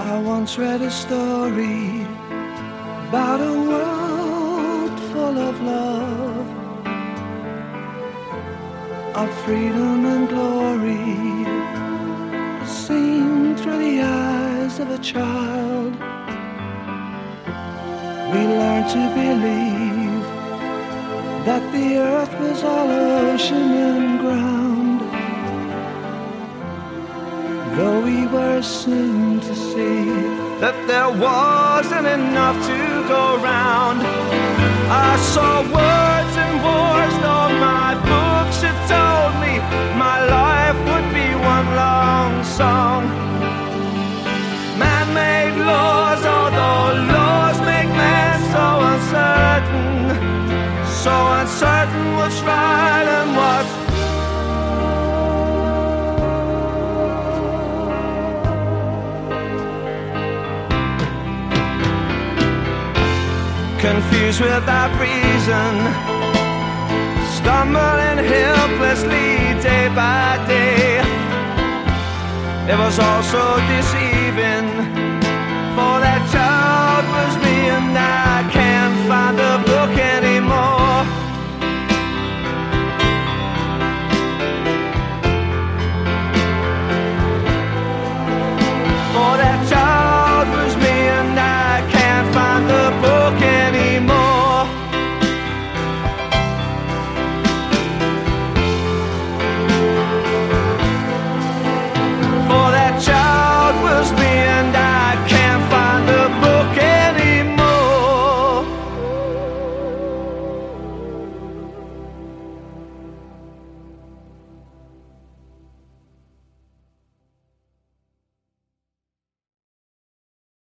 I once read a story about a world full of love, of freedom and glory, seen through the eyes of a child. We learned to believe that the earth was all ocean and ground, though we were soon to see that there wasn't enough to go round. I saw words and wars, though my books had told me my life would be one long song. Man-made laws, although laws make man so uncertain what's right and what's confused without reason, stumbling helplessly day by day. It was all so deceiving.